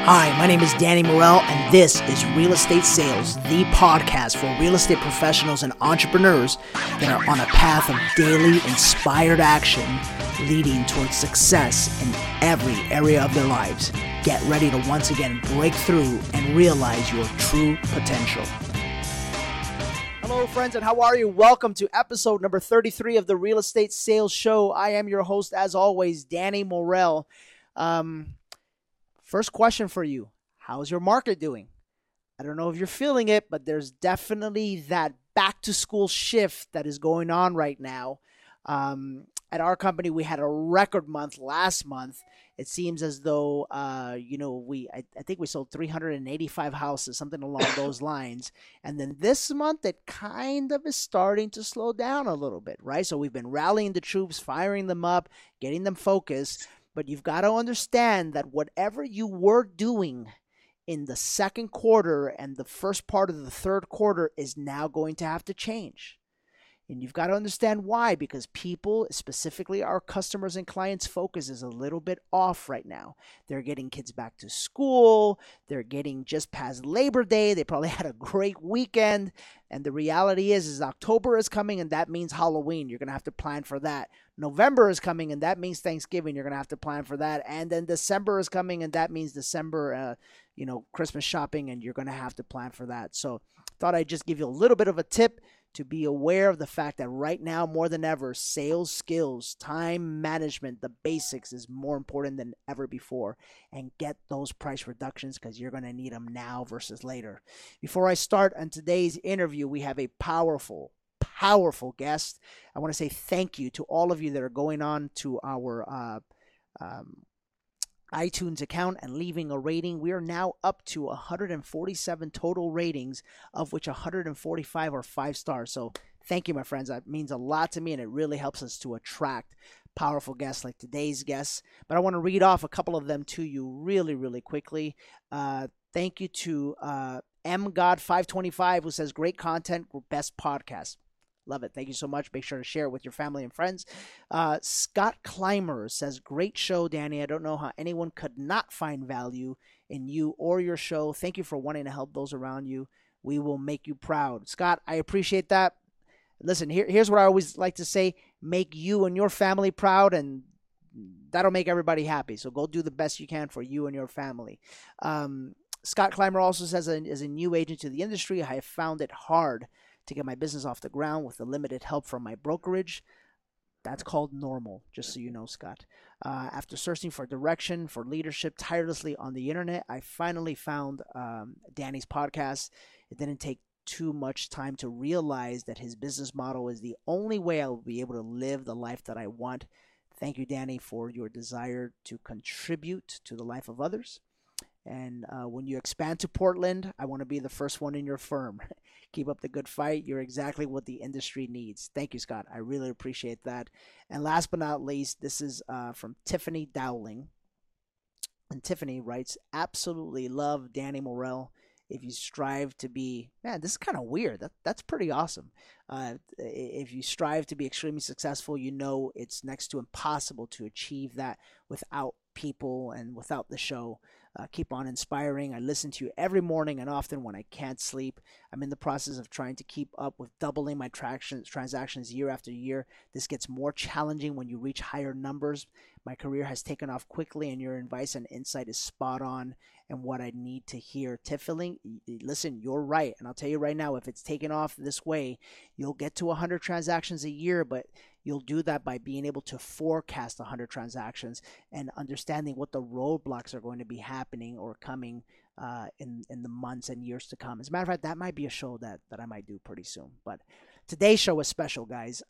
Hi, my name is Danny Morell, and this is Real Estate Sales, the podcast for real estate professionals and entrepreneurs that are on a path of daily inspired action leading towards success in every area of their lives. Get ready to once again break through and realize your true potential. Hello, friends, and how are you? Welcome to episode number 33 of the Real Estate Sales Show. I am your host, as always, Danny Morell. First question for you. How's your market doing? I don't know if you're feeling it, but there's definitely that back to school shift that is going on right now. At our company, we had a record month last month. It seems as though, I think we sold 385 houses, something along those lines. And then this month, it kind of is starting to slow down a little bit, right? So we've been rallying the troops, firing them up, getting them focused. But you've got to understand that whatever you were doing in the second quarter and the first part of the third quarter is now going to have to change. And you've got to understand why, because people, specifically our customers and clients' focus is a little bit off right now. They're getting kids back to school. They're getting just past Labor Day. They probably had a great weekend. And the reality is October is coming, and that means Halloween. You're going to have to plan for that. November is coming, and that means Thanksgiving. You're going to have to plan for that. And then December is coming, and that means December, Christmas shopping, and you're going to have to plan for that. So thought I'd just give you a little bit of a tip to be aware of the fact that right now, more than ever, sales skills, time management, the basics is more important than ever before. And get those price reductions because you're going to need them now versus later. Before I start on today's interview, we have a powerful guest. I want to say thank you to all of you that are going on to our iTunes account and leaving a rating. We are now up to 147 total ratings, of which 145 are 5 stars. So thank you, my friends. That means a lot to me, and it really helps us to attract powerful guests like today's guests. But I want to read off a couple of them to you really, really quickly. Thank you to MGod525, who says, great content, best podcast. Love it. Thank you so much. Make sure to share it with your family and friends. Scott Clymer says, great show, Danny. I don't know how anyone could not find value in you or your show. Thank you for wanting to help those around you. We will make you proud. Scott, I appreciate that. Listen, here's what I always like to say. Make you and your family proud, and that'll make everybody happy. So go do the best you can for you and your family. Scott Clymer also says, as a new agent to the industry, I have found it hard to get my business off the ground with the limited help from my brokerage. That's called normal, just so you know, Scott. After searching for direction, for leadership tirelessly on the internet, I finally found Danny's podcast. It didn't take too much time to realize that his business model is the only way I will be able to live the life that I want. Thank you, Danny, for your desire to contribute to the life of others. And when you expand to Portland, I want to be the first one in your firm. Keep up the good fight. You're exactly what the industry needs. Thank you, Scott. I really appreciate that. And last but not least, this is from Tiffany Dowling. And Tiffany writes, absolutely love Danny Morell. If you strive to be, man, this is kind of weird. That's pretty awesome. If you strive to be extremely successful, you know it's next to impossible to achieve that without people and without the show. Keep on inspiring. I listen to you every morning and often when I can't sleep. I'm in the process of trying to keep up with doubling my transactions year after year. This gets more challenging when you reach higher numbers. My career has taken off quickly, and your advice and insight is spot on and what I need to hear. Tiffany, listen, you're right. And I'll tell you right now, if it's taken off this way, you'll get to 100 transactions a year, but you'll do that by being able to forecast 100 transactions and understanding what the roadblocks are going to be happening or coming in the months and years to come. As a matter of fact, that might be a show that I might do pretty soon. But today's show is special, guys.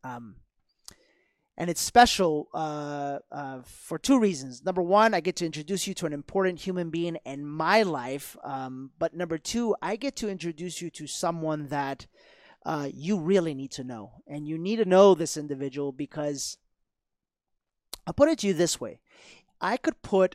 And it's special for two reasons. Number one, I get to introduce you to an important human being in my life. But number two, I get to introduce you to someone that you really need to know. And you need to know this individual because I'll put it to you this way. I could put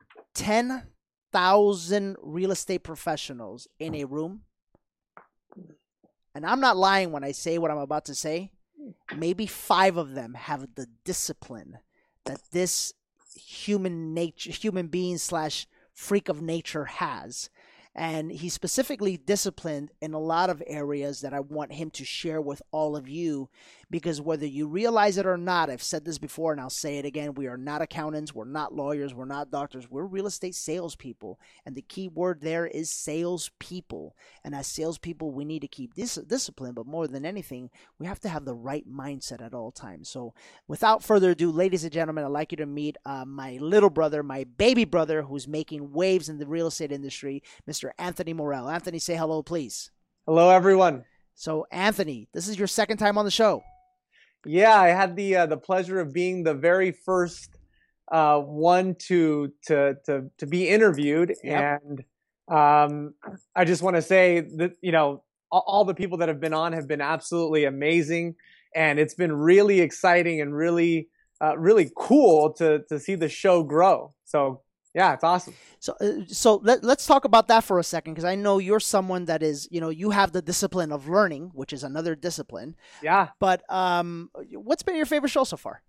10,000 real estate professionals in a room. And I'm not lying when I say what I'm about to say. Maybe 5 of them have the discipline that this human being slash freak of nature has. And he's specifically disciplined in a lot of areas that I want him to share with all of you, because whether you realize it or not, I've said this before and I'll say it again, we are not accountants, we're not lawyers, we're not doctors, we're real estate salespeople. And the key word there is salespeople. And as salespeople, we need to keep discipline, but more than anything, we have to have the right mindset at all times. So without further ado, ladies and gentlemen, I'd like you to meet my little brother, my baby brother, who's making waves in the real estate industry, Mr. Anthony Morel. Anthony, say hello, please. Hello, everyone. So, Anthony, this is your second time on the show. Yeah, I had the pleasure of being the very first one to be interviewed, Yep. and I just want to say that all the people that have been on have been absolutely amazing, and it's been really exciting and really cool to see the show grow. So yeah, it's awesome. So let's talk about that for a second, because I know you're someone that is, you have the discipline of learning, which is another discipline. Yeah. But what's been your favorite show so far?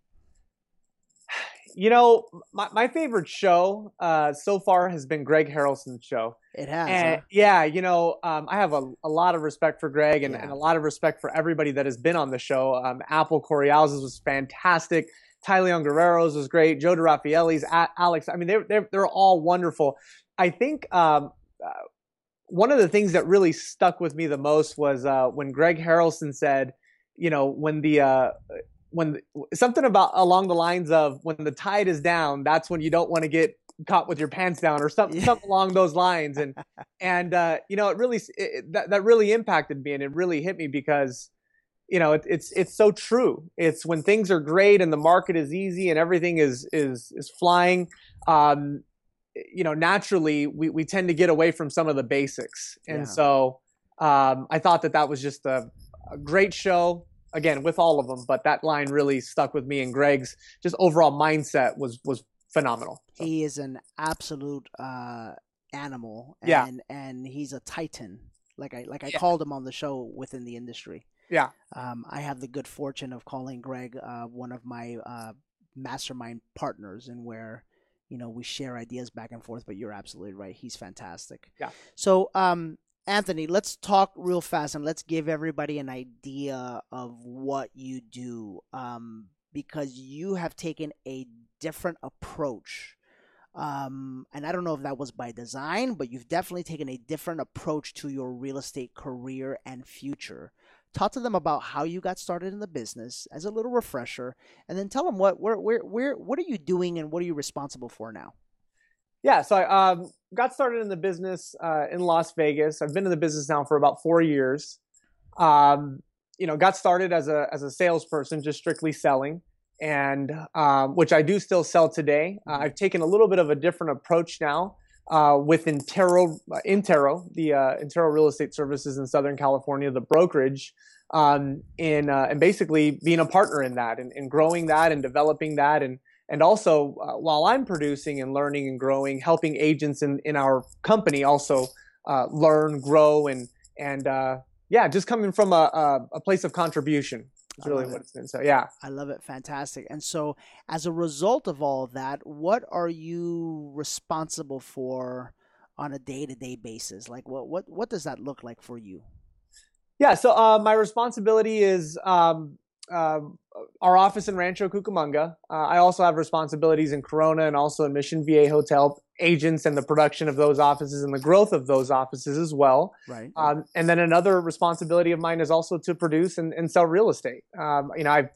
My favorite show so far has been Greg Harrelson's show. It has. And, yeah, I have a lot of respect for Greg and a lot of respect for everybody that has been on the show. Apple Correales was fantastic. Tyleon Guerrero's was great. Joe DeRaffaelli's, Alex. I mean, they're all wonderful. I think one of the things that really stuck with me the most was when Greg Harrelson said, when something about along the lines of when the tide is down, that's when you don't want to get caught with your pants down or something along those lines. And it really that really impacted me, and it really hit me because it's so true. It's when things are great and the market is easy and everything is flying. Naturally we tend to get away from some of the basics. And so I thought that was just a great show. Again, with all of them, but that line really stuck with me, and Greg's just overall mindset was phenomenal. So. He is an absolute animal, and he's a titan. Like I called him on the show within the industry. Yeah. I have the good fortune of calling Greg one of my mastermind partners, and where we share ideas back and forth. But you're absolutely right; he's fantastic. Yeah. So, Anthony, let's talk real fast and let's give everybody an idea of what you do, because you have taken a different approach. And I don't know if that was by design, but you've definitely taken a different approach to your real estate career and future. Talk to them about how you got started in the business as a little refresher, and then tell them what are you doing and what are you responsible for now? Yeah, so I got started in the business in Las Vegas. I've been in the business now for about 4 years. Got started as a salesperson, just strictly selling, and which I do still sell today. I've taken a little bit of a different approach now with Intero, the Intero Real Estate Services in Southern California, the brokerage, and basically being a partner in that and growing that and developing that. And also, while I'm producing and learning and growing, helping agents in our company also learn, grow, and just coming from a place of contribution is really what it's been. So, yeah. I love it. Fantastic. And so, as a result of all of that, what are you responsible for on a day-to-day basis? Like, what does that look like for you? Yeah. So, my responsibility is our office in Rancho Cucamonga. I also have responsibilities in Corona and also in Mission Viejo to help agents and the production of those offices and the growth of those offices as well. Right. And then another responsibility of mine is also to produce and sell real estate. I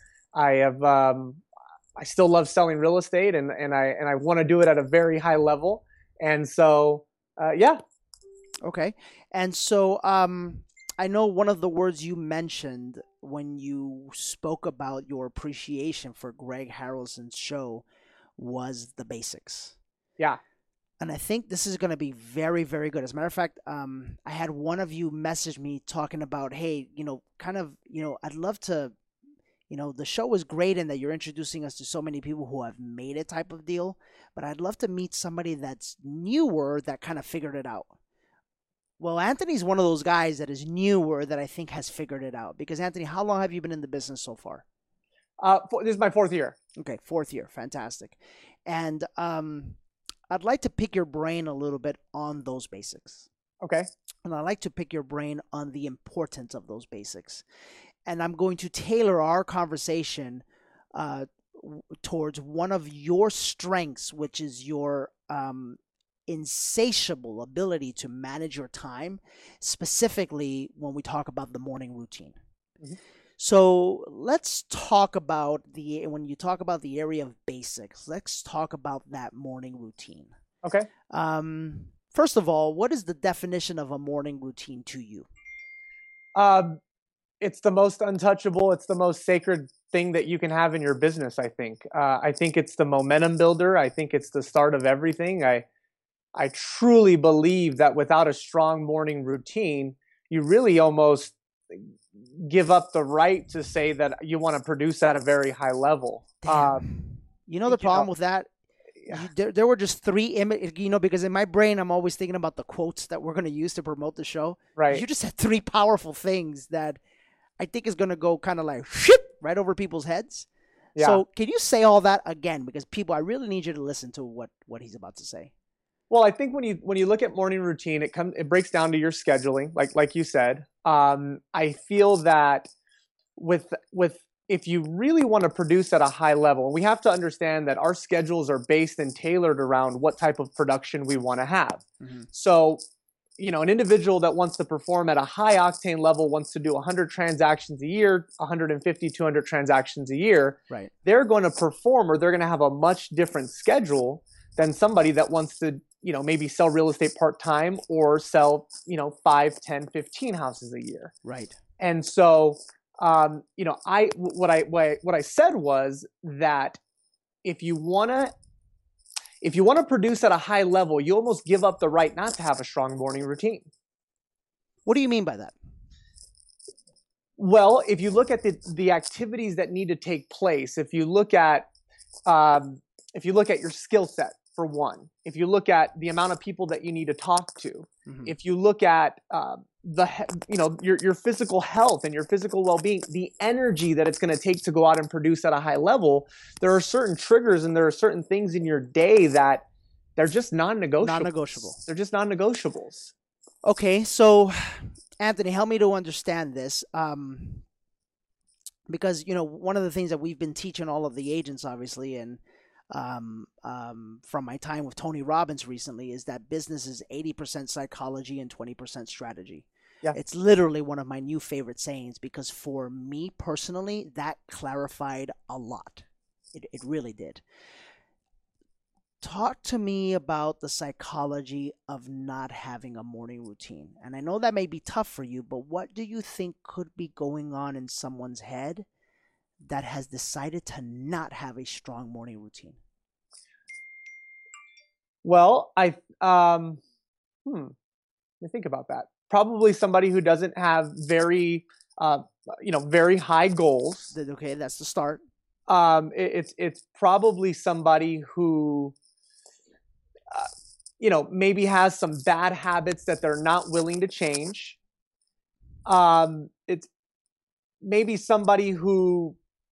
still love selling real estate, and I want to do it at a very high level. And so, yeah. Okay. And so, I know one of the words you mentioned when you spoke about your appreciation for Greg Harrelson's show was the basics. Yeah. And I think this is going to be very, very good. As a matter of fact, I had one of you message me talking about, hey, I'd love to, the show was great in that you're introducing us to so many people who have made it type of deal, but I'd love to meet somebody that's newer that kind of figured it out. Well, Anthony's one of those guys that is newer that I think has figured it out. Because, Anthony, how long have you been in the business so far? This is my 4th year. Okay, 4th year. Fantastic. And I'd like to pick your brain a little bit on those basics. Okay. And I'd like to pick your brain on the importance of those basics. And I'm going to tailor our conversation towards one of your strengths, which is your insatiable ability to manage your time, specifically when we talk about the morning routine. Mm-hmm. So let's talk about when you talk about the area of basics, let's talk about that morning routine. Okay. First of all, what is the definition of a morning routine to you? It's the most untouchable. It's the most sacred thing that you can have in your business, I think. I think it's the momentum builder. I think it's the start of everything. I truly believe that without a strong morning routine, you really almost give up the right to say that you want to produce at a very high level. You know the problem with that? Yeah. There were just three images, because in my brain, I'm always thinking about the quotes that we're going to use to promote the show. Right. You just said three powerful things that I think is going to go kind of like right over people's heads. Yeah. So can you say all that again? Because people, I really need you to listen to what he's about to say. Well, I think when you look at morning routine, it breaks down to your scheduling, like you said. I feel that with if you really want to produce at a high level, we have to understand that our schedules are based and tailored around what type of production we want to have. Mm-hmm. So, an individual that wants to perform at a high octane level wants to do 100 transactions a year, 150, 200 transactions a year. Right. They're going to perform, or they're going to have a much different schedule than somebody that wants to, maybe sell real estate part-time or sell, 5, 10, 15 houses a year. Right. And so, what I said was that if you want to produce at a high level, you almost give up the right not to have a strong morning routine. What do you mean by that? Well, if you look at the activities that need to take place, if you look at your skill set, for one, if you look at the amount of people that you need to talk to, mm-hmm. if you look at your physical health and your physical well-being, the energy that it's going to take to go out and produce at a high level, there are certain triggers and there are certain things in your day that they're just non-negotiable. Non-negotiable. They're just non-negotiables. Okay, so Anthony, help me to understand this. Because one of the things that we've been teaching all of the agents, obviously, and from my time with Tony Robbins recently, is that business is 80% psychology and 20% strategy. Yeah. It's literally one of my new favorite sayings, because for me personally, that clarified a lot. It really did. Talk to me about the psychology of not having a morning routine. And I know that may be tough for you, but what do you think could be going on in someone's head that has decided to not have a strong morning routine? Well, let me think about that. Probably somebody who doesn't have very high goals. Okay, that's the start. It's probably somebody who, maybe has some bad habits that they're not willing to change. It's maybe somebody who,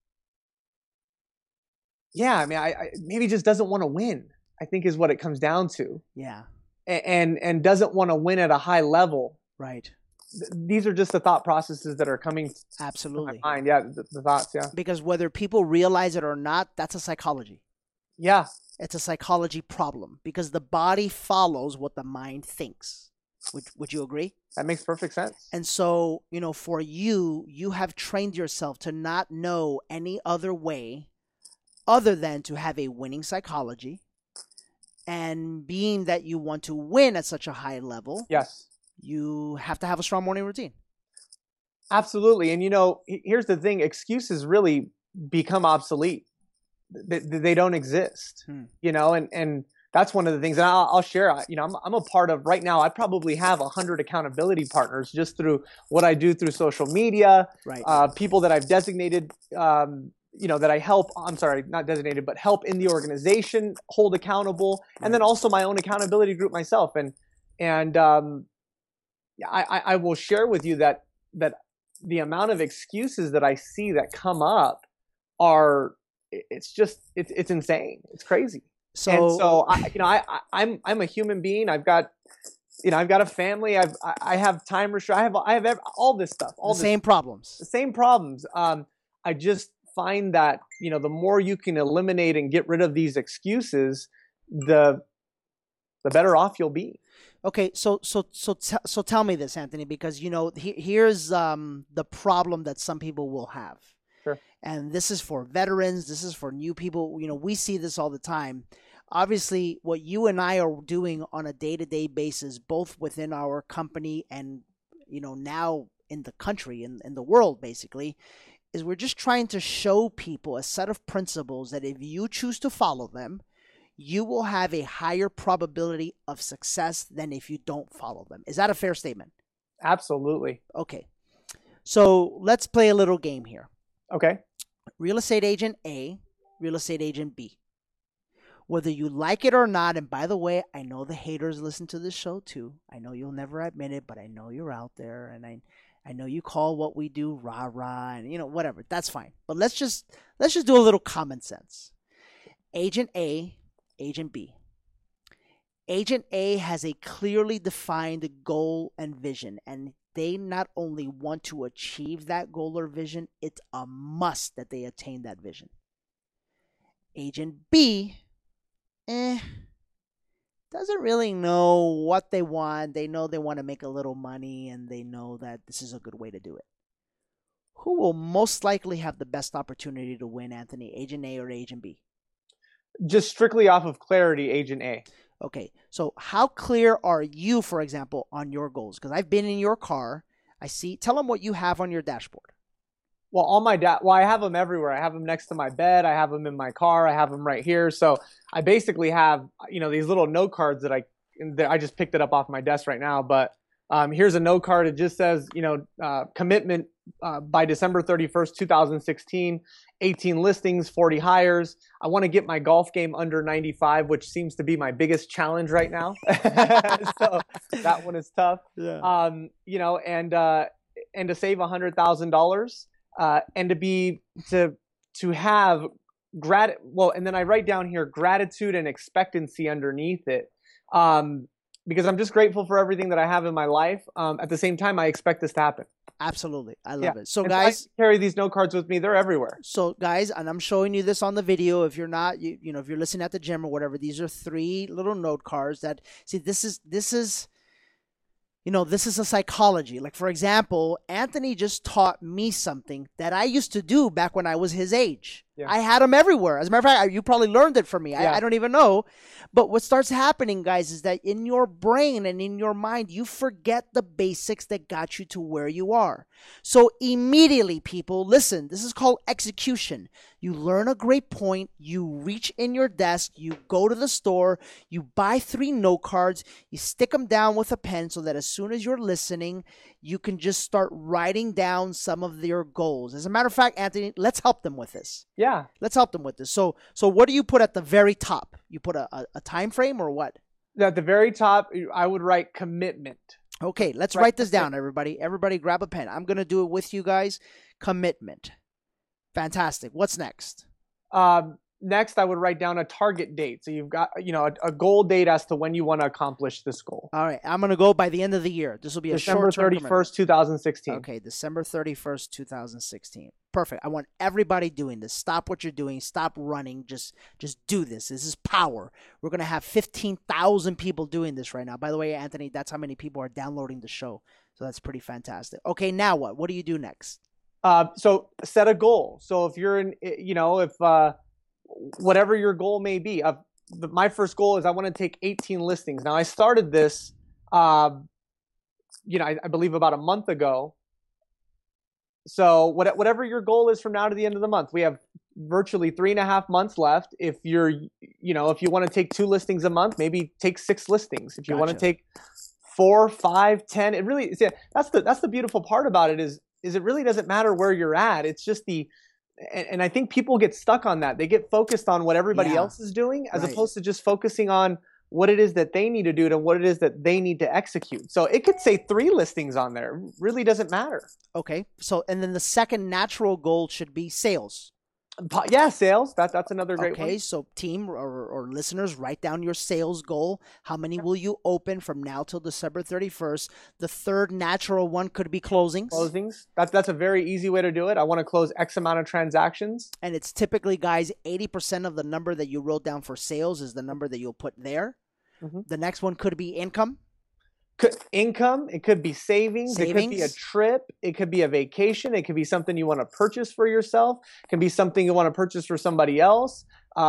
I maybe just doesn't want to win, I think is what it comes down to. Yeah. And doesn't want to win at a high level. Right. These are just the thought processes that are coming absolutely to my mind. Yeah, the thoughts, yeah. Because whether people realize it or not, that's a psychology. Yeah. It's a psychology problem, because the body follows what the mind thinks. Would you agree? That makes perfect sense. And so, for you have trained yourself to not know any other way other than to have a winning psychology. And being that you want to win at such a high level, yes, you have to have a strong morning routine. Absolutely. And, here's the thing. Excuses really become obsolete. They don't exist, and that's one of the things. And I'll share, I'm a part of right now. I probably have 100 accountability partners just through what I do through social media, right. People that I've designated, that I help, not designated, but help in the organization, hold accountable, and then also my own accountability group myself. And I will share with you that the amount of excuses that I see that come up it's insane. It's crazy. And So so I'm a human being. I've got a family. I have time restriction. I have all this stuff. All the this, same problems. the same problems. I just find that the more you can eliminate and get rid of these excuses, the better off you'll be. Okay, so tell me this, Anthony, because here's the problem that some people will have. Sure. And this is for veterans. This is for new people. We see this all the time. Obviously, what you and I are doing on a day-to-day basis, both within our company and now in the country and in the world, basically, is we're just trying to show people a set of principles that if you choose to follow them, you will have a higher probability of success than if you don't follow them. Is that a fair statement? Absolutely. Okay. So let's play a little game here. Okay. Real estate agent A, real estate agent B. Whether you like it or not, and by the way, I know the haters listen to this show too. I know you'll never admit it, but I know you're out there, and I know you call what we do rah-rah, and whatever. That's fine. But let's just do a little common sense. Agent A, Agent B. Agent A has a clearly defined goal and vision, and they not only want to achieve that goal or vision, it's a must that they attain that vision. Agent B, doesn't really know what they want. They know they want to make a little money, and they know that this is a good way to do it. Who will most likely have the best opportunity to win, Anthony? Agent A or Agent B? Just strictly off of clarity, Agent A. Okay, so how clear are you, for example, on your goals? Because I've been in your car. Tell them what you have on your dashboard. Well, I have them everywhere. I have them next to my bed. I have them in my car. I have them right here. So I basically have, these little note cards that I just picked it up off my desk right now. But here's a note card. It just says, commitment by December 31st, 2016, 18 listings, 40 hires. I want to get my golf game under 95, which seems to be my biggest challenge right now. So that one is tough. Yeah. And to save $100,000, and to have and then I write down here gratitude and expectancy underneath it. Because I'm just grateful for everything that I have in my life. At the same time, I expect this to happen. Absolutely. I love it. So and guys, so I carry these note cards with me. They're everywhere. So guys, and I'm showing you this on the video. If you're not, if you're listening at the gym or whatever, these are 3 little note cards that, see, this is a psychology. Like, for example, Anthony just taught me something that I used to do back when I was his age. Yeah. I had them everywhere. As a matter of fact, you probably learned it from me. Yeah. I don't even know. But what starts happening, guys, is that in your brain and in your mind, you forget the basics that got you to where you are. So immediately, people, listen, this is called execution. You learn a great point. You reach in your desk. You go to the store. You buy 3 note cards. You stick them down with a pen so that as soon as you're listening, you can just start writing down some of their goals. As a matter of fact, Anthony, let's help them with this. Yeah. Let's help them with this. So what do you put at the very top? You put a time frame or what? At the very top, I would write commitment. Okay, let's write this down, everybody. Everybody grab a pen. I'm going to do it with you guys. Commitment. Fantastic. What's next? Next, I would write down a target date. So you've got, a goal date as to when you want to accomplish this goal. All right. I'm going to go by the end of the year. This will be December 31st, 2016. Okay. December 31st, 2016. Perfect. I want everybody doing this. Stop what you're doing. Stop running. Just do this. This is power. We're going to have 15,000 people doing this right now. By the way, Anthony, that's how many people are downloading the show. So that's pretty fantastic. Okay. Now what? What do you do next? So set a goal. So if you're whatever your goal may be. My first goal is I want to take 18 listings. Now I started this, I believe about a month ago. So whatever your goal is from now to the end of the month, we have virtually 3.5 months left. If if you want to take 2 listings a month, maybe take 6 listings. If you want to take 4, 5, 10, it really, that's the beautiful part about it is it really doesn't matter where you're at. It's just and I think people get stuck on that. They get focused on what everybody else is doing as opposed to just focusing on what it is that they need to do and what it is that they need to execute. So it could say 3 listings on there. It really doesn't matter. Okay. So, and then the second natural goal should be sales. Yeah, sales. That's another great Okay, one. so team or listeners, write down your sales goal. How many will you open from now till December 31st? The third natural one could be closings. Closings. That's a very easy way to do it. I want to close X amount of transactions. And it's typically, guys, 80% of the number that you wrote down for sales is the number that you'll put there. Mm-hmm. The next one could be income. Income, it could be savings, it could be a trip, it could be a vacation, it could be something you want to purchase for yourself, it can be something you want to purchase for somebody else.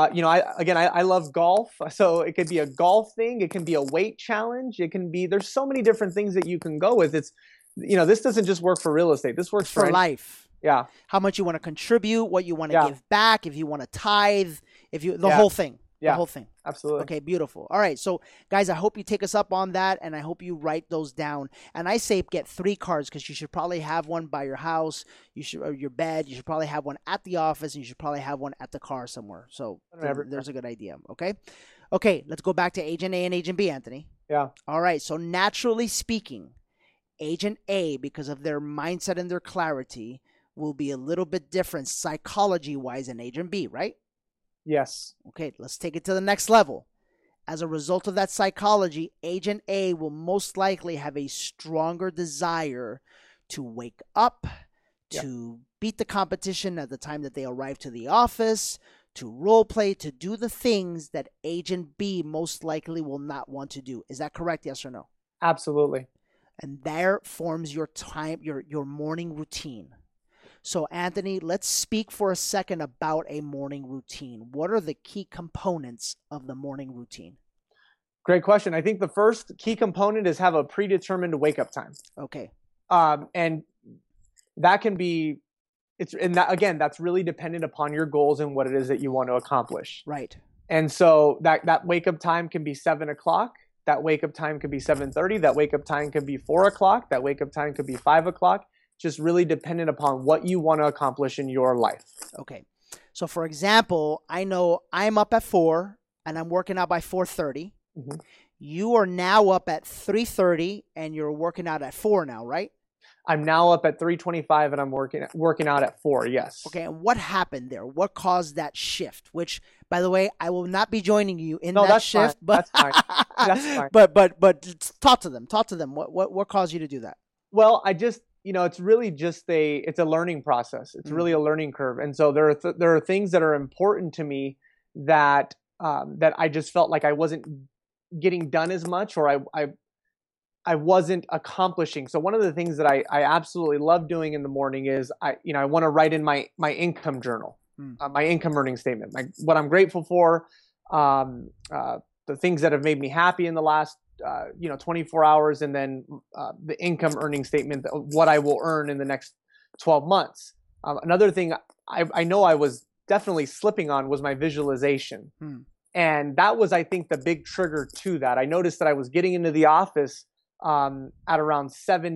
I love golf, so it could be a golf thing, it can be a weight challenge, it can be, there's so many different things that you can go with. It's, this doesn't just work for real estate, this works for life. Yeah. How much you want to contribute, what you want to give back, if you want to tithe, the whole thing. The whole thing. Absolutely. Okay, beautiful. All right. So, guys, I hope you take us up on that, and I hope you write those down. And I say get 3 cards because you should probably have one by your house, or your bed. You should probably have one at the office, and you should probably have one at the car somewhere. So, there's a good idea. Okay. Okay, let's go back to Agent A and Agent B, Anthony. Yeah. All right. So, naturally speaking, Agent A, because of their mindset and their clarity, will be a little bit different psychology-wise than Agent B, right? Yes. Okay, let's take it to the next level. As a result of that psychology, Agent A will most likely have a stronger desire to wake up, to beat the competition at the time that they arrive to the office, to role play, to do the things that Agent B most likely will not want to do. Is that correct? Yes or no? Absolutely. And there forms your time, your morning routine. So, Anthony, let's speak for a second about a morning routine. What are the key components of the morning routine? Great question. I think the first key component is have a predetermined wake-up time. Okay. And that can be, that's really dependent upon your goals and what it is that you want to accomplish. Right. And so that wake-up time can be 7 o'clock. That wake-up time could be 7:30. That wake-up time could be 4 o'clock. That wake-up time could be 5 o'clock. Just really dependent upon what you want to accomplish in your life. Okay. So, for example, I know I'm up at 4 and I'm working out by 4:30. Mm-hmm. You are now up at 3:30 and you're working out at 4 now, right? I'm now up at 3:25 and I'm working out at 4, yes. Okay, and what happened there? What caused that shift? Which, by the way, I will not be joining you in that shift. Fine. But that's fine. That's fine. But talk to them. Talk to them. What caused you to do that? Well, I just, it's really just it's a learning process. It's really a learning curve. And so there are things that are important to me that I just felt like I wasn't getting done as much, or I wasn't accomplishing. So one of the things that I absolutely love doing in the morning is I want to write in my income journal, my income earning statement, like what I'm grateful for, the things that have made me happy in the last 24 hours, and then the income earning statement of what I will earn in the next 12 months. Another thing I know I was definitely slipping on was my visualization. And that was, I think, the big trigger to that. I noticed that I was getting into the office at around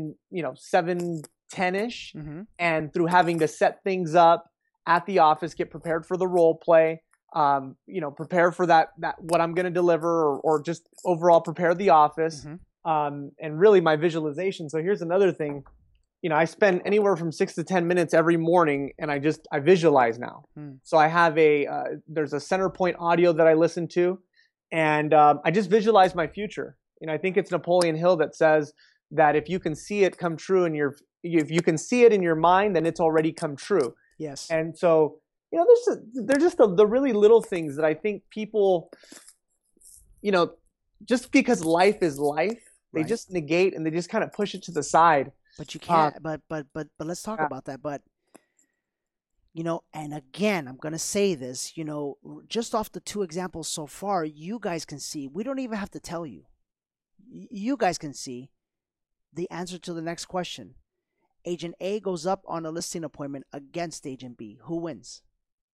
7:10-ish. Mm-hmm. And through having to set things up at the office, get prepared for the role play, prepare for that what I'm going to deliver, or just overall prepare the office, and really my visualization. So here's another thing, I spend anywhere from 6 to 10 minutes every morning, and I visualize now. So I have there's a Centerpoint audio that I listen to, and I just visualize my future. I think it's Napoleon Hill that says that if you can see it come true if you can see it in your mind, then it's already come true. Yes. And so, they're just the really little things that I think people, just because life is life, they just negate and they just kind of push it to the side. But you can't. But let's talk about that. But and again, I'm gonna say this. Just off the 2 examples so far, you guys can see. We don't even have to tell you. You guys can see the answer to the next question. Agent A goes up on a listing appointment against Agent B. Who wins?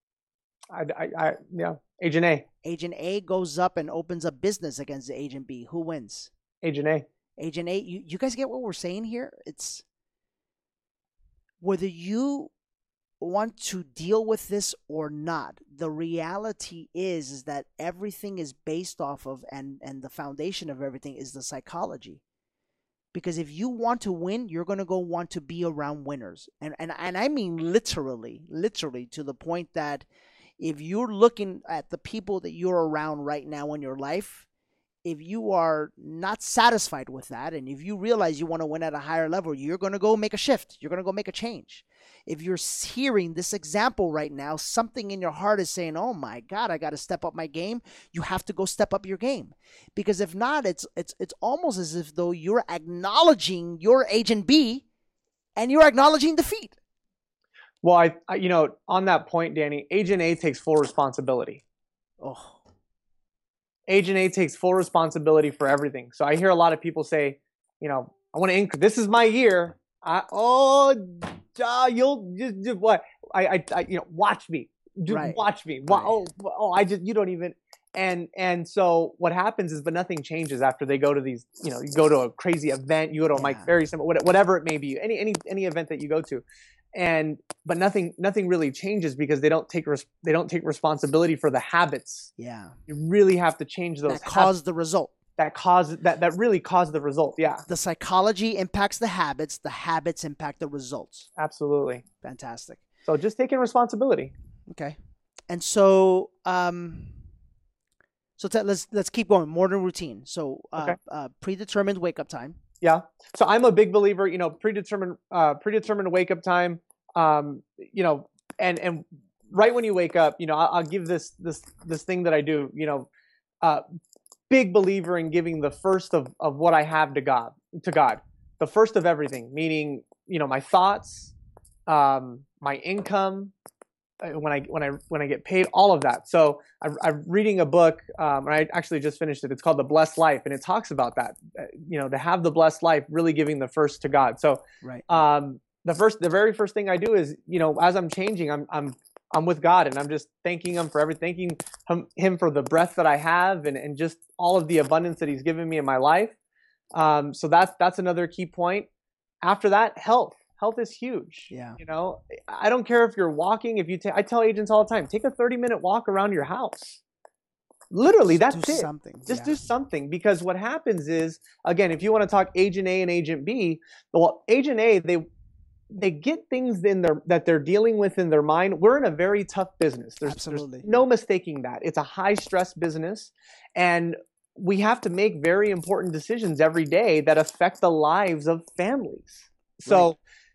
Agent A. Agent A goes up and opens a business against the Agent B. Who wins? Agent A. Agent A. You guys get what we're saying here? It's whether you want to deal with this or not, the reality is that everything is based off of, and the foundation of everything is the psychology. Because if you want to win, you're going to go want to be around winners. And I mean literally to the point that if you're looking at the people that you're around right now in your life, if you are not satisfied with that, and if you realize you want to win at a higher level, you're going to go make a shift. You're going to go make a change. If you're hearing this example right now, something in your heart is saying, oh my God, I got to step up my game. You have to go step up your game. Because if not, it's almost as if though you're acknowledging your Agent B and you're acknowledging defeat. Well, I on that point, Danny, Agent A takes full responsibility. Oh. Agent A takes full responsibility for everything. So I hear a lot of people say, I want to increase. This is my year. You'll just what? Watch me. Watch me. Right. You don't even. And so what happens is, but nothing changes after they go to these. You go to a crazy event. You go to a Mike Ferry, whatever it may be, any event that you go to. But nothing really changes because they don't take responsibility for the habits. Yeah, you really have to change those. That cause the result. That really caused the result. Yeah. The psychology impacts the habits impact the results. Absolutely. Fantastic. So just taking responsibility. Okay, and so let's keep going. Morning routine. So predetermined wake up time. Yeah. So I'm a big believer, predetermined wake up time, and right when you wake up, I'll give this thing that I do, big believer in giving the first of what I have to God, the first of everything, meaning, my thoughts, my income, when I get paid, all of that. So I'm reading a book, and I actually just finished it. It's called The Blessed Life, and it talks about that. To have the blessed life, really giving the first to God. So, right. The very first thing I do is, as I'm changing, I'm with God, and I'm just thanking Him for everything, thanking Him for the breath that I have, and just all of the abundance that He's given me in my life. So that's another key point. After that, health. Health is huge. Yeah. I don't care if you're walking. I tell agents all the time, take a 30-minute walk around your house. Literally, that's it. Just do something. Because what happens is, again, if you want to talk Agent A and Agent B, well, Agent A, they get things that they're dealing with in their mind. We're in a very tough business. There's no mistaking that. It's a high stress business, and we have to make very important decisions every day that affect the lives of families. So. Right.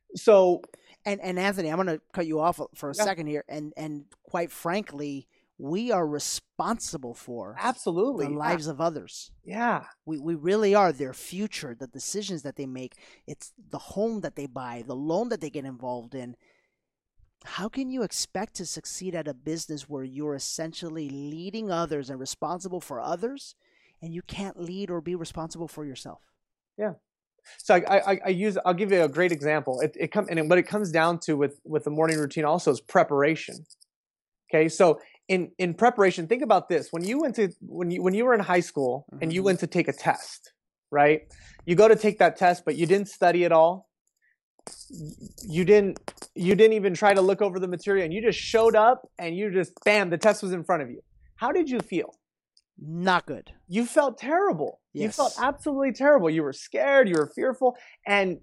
And Anthony, I'm going to cut you off for a second here. And quite frankly, we are responsible for absolutely the lives of others. Yeah. We really are. Their future, the decisions that they make, it's the home that they buy, the loan that they get involved in. How can you expect to succeed at a business where you're essentially leading others and responsible for others, and you can't lead or be responsible for yourself? Yeah. So I'll give you a great example. What it comes down to with the morning routine also is preparation. Okay, so in preparation, think about this: when you were in high school and you went to take a test, right? You go to take that test, but you didn't study at all. You didn't even try to look over the material, and you just showed up and bam, the test was in front of you. How did you feel? Not good. You felt terrible. Yes. You felt absolutely terrible. You were scared. You were fearful. And,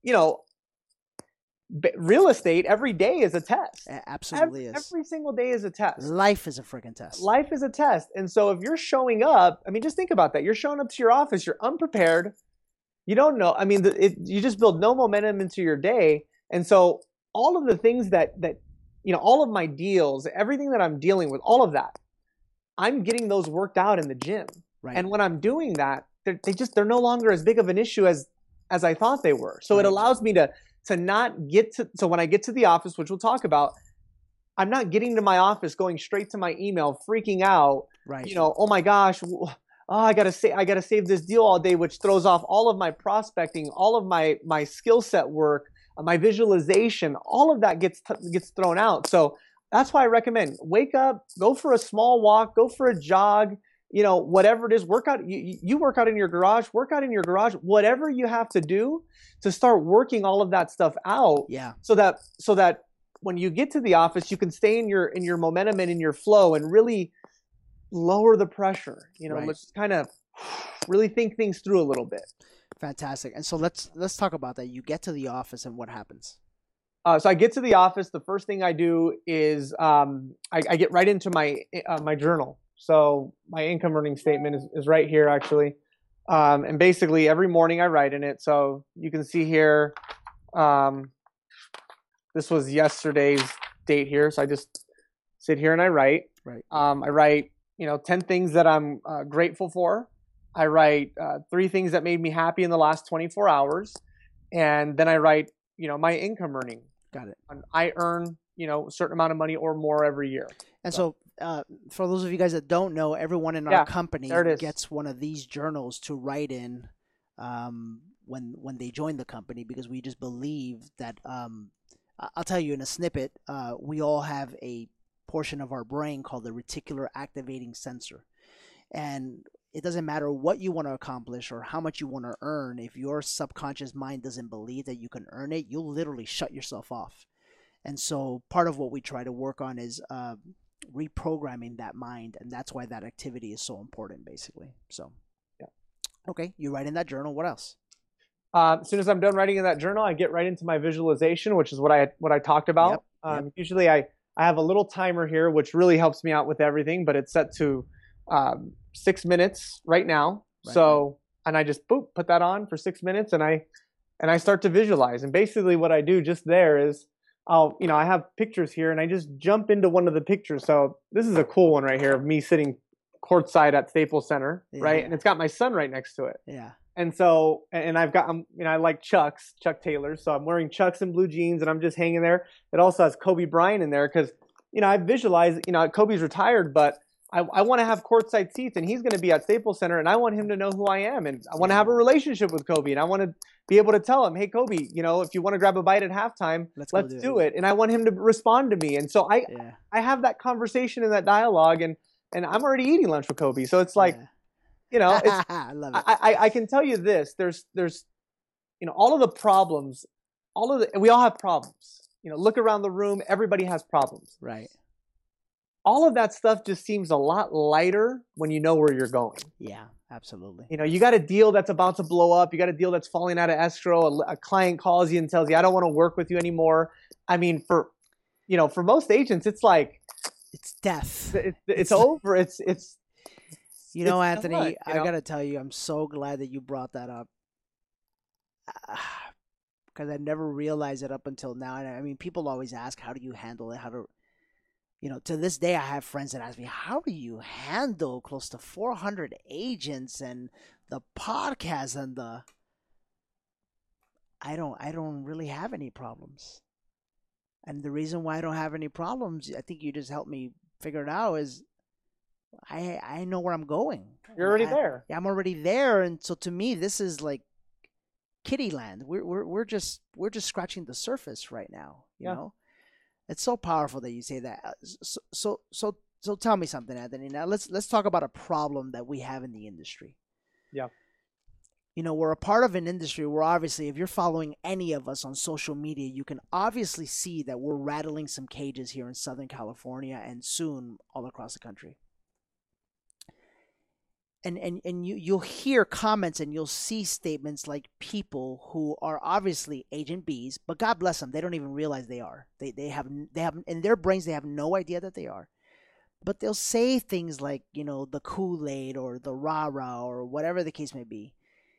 real estate, every day is a test. Absolutely is. Every single day is a test. Life is a freaking test. Life is a test. And so if you're showing up, just think about that. You're showing up to your office. You're unprepared. You don't know. You just build no momentum into your day. And so all of the things that all of my deals, everything that I'm dealing with, all of that, I'm getting those worked out in the gym. Right. And when I'm doing that, they're no longer as big of an issue as I thought they were. So It allows me to not get to, so when I get to the office, which we'll talk about, I'm not getting to my office, going straight to my email, freaking out. Right. Oh my gosh, I gotta save this deal all day, which throws off all of my prospecting, all of my skill set work, my visualization, all of that gets thrown out. So that's why I recommend wake up, go for a small walk, go for a jog, whatever it is, work out. You work out in your garage, whatever you have to do to start working all of that stuff out. Yeah. So that when you get to the office, you can stay in your momentum and in your flow and really lower the pressure. Right. Let's kind of really think things through a little bit. Fantastic. And so let's talk about that. You get to the office and what happens? So I get to the office. The first thing I do is I get right into my journal. So my income earning statement is right here actually, and basically every morning I write in it. So you can see here, this was yesterday's date here. So I just sit here and I write. Right. I write 10 things that I'm grateful for. I write 3 things that made me happy in the last 24 hours, and then I write my income earning. Got it. I earn a certain amount of money or more every year. And so for those of you guys that don't know, everyone in our company gets one of these journals to write in when they join the company, because we just believe that I'll tell you in a snippet, we all have a portion of our brain called the reticular activating sensor. And it doesn't matter what you want to accomplish or how much you want to earn. If your subconscious mind doesn't believe that you can earn it, you'll literally shut yourself off. And so part of what we try to work on is reprogramming that mind. And that's why that activity is so important, basically. So, yeah. Okay, you write in that journal. What else? As soon as I'm done writing in that journal, I get right into my visualization, which is what I talked about. Yep. Usually I have a little timer here, which really helps me out with everything, but it's set to 6 minutes right now. Right. So, and I just put that on for 6 minutes, and I start to visualize. And basically what I do just there is I have pictures here, and I just jump into one of the pictures. So this is a cool one right here of me sitting courtside at Staples Center, right? And it's got my son right next to it. Yeah. And so, and I've got, I like Chuck Taylors. So I'm wearing Chucks and blue jeans, and I'm just hanging there. It also has Kobe Bryant in there because, I visualize, Kobe's retired, but I want to have courtside seats, and he's going to be at Staples Center, and I want him to know who I am, and I want to have a relationship with Kobe, and I want to be able to tell him, hey, Kobe, if you want to grab a bite at halftime, let's do it. And I want him to respond to me. And so I have that conversation and that dialogue, and I'm already eating lunch with Kobe. So it's like, it's, I love it. I can tell you this, there's all of the problems, we all have problems. Look around the room, everybody has problems. Right. All of that stuff just seems a lot lighter when you know where you're going. Yeah, absolutely. You got a deal that's about to blow up. You got a deal that's falling out of escrow. A client calls you and tells you, I don't want to work with you anymore. I mean, for most agents, it's like, it's death. It's over. It's Anthony, done, I got to tell you, I'm so glad that you brought that up. Because I never realized it up until now. And I mean, people always ask, how do you handle it? To this day, I have friends that ask me, how do you handle close to 400 agents and the podcast and I don't really have any problems. And the reason why I don't have any problems, I think you just helped me figure it out, is I know where I'm going. You're already there. I'm already there. And so to me, this is like kiddie land. We're just scratching the surface right now, you know? It's so powerful that you say that. So tell me something, Anthony. Now let's talk about a problem that we have in the industry. Yeah. We're a part of an industry where obviously, if you're following any of us on social media, you can obviously see that we're rattling some cages here in Southern California and soon all across the country. And you'll hear comments and you'll see statements like people who are obviously Agent Bs, but God bless them, they don't even realize they are. They have in their brains, they have no idea that they are. But they'll say things like, the Kool-Aid or the rah-rah or whatever the case may be.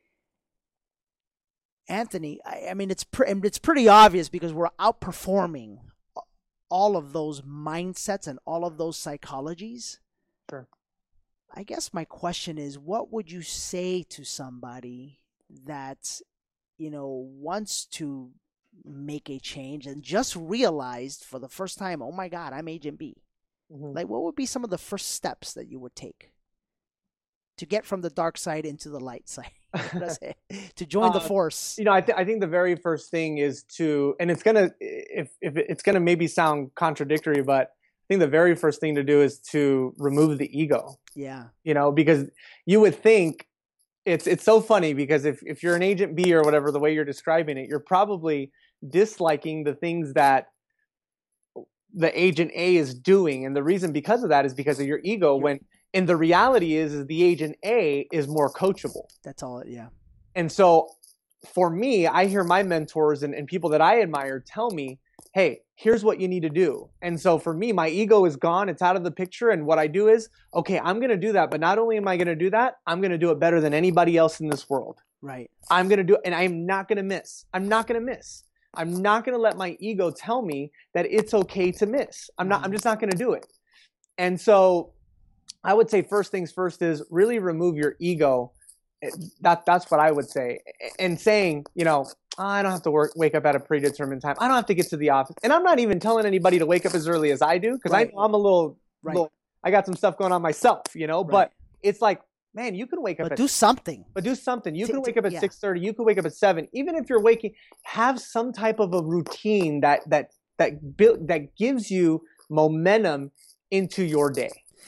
Anthony, I mean, it's pretty obvious because we're outperforming all of those mindsets and all of those psychologies. Sure. I guess my question is, what would you say to somebody that, wants to make a change and just realized for the first time, oh my God, I'm Agent B? Mm-hmm. Like, what would be some of the first steps that you would take to get from the dark side into the light side? To join the force? I think the very first thing is to, and it's gonna, if it's gonna maybe sound contradictory, but I think the very first thing to do is to remove the ego. Yeah. Because you would think it's so funny because if you're an Agent B or whatever, the way you're describing it, you're probably disliking the things that the Agent A is doing. And the reason because of that is because of your ego, when in the reality is the Agent A is more coachable. That's all. Yeah. And so for me, I hear my mentors and people that I admire tell me, hey, here's what you need to do. And so for me, my ego is gone. It's out of the picture. And what I do is, okay, I'm going to do that. But not only am I going to do that, I'm going to do it better than anybody else in this world. Right. I'm going to do it. And I'm not going to miss. I'm not going to miss. I'm not going to let my ego tell me that it's okay to miss. I'm just not going to do it. And so I would say first things first is really remove your ego. That's what I would say. And saying, I don't have to wake up at a predetermined time. I don't have to get to the office. And I'm not even telling anybody to wake up as early as I do, because I know I'm a little, I got some stuff going on myself, but it's like, man, you can wake up. But do something. You can wake up at 6:30. You can wake up at 7. Even if you're waking, have some type of a routine that gives you momentum into your day.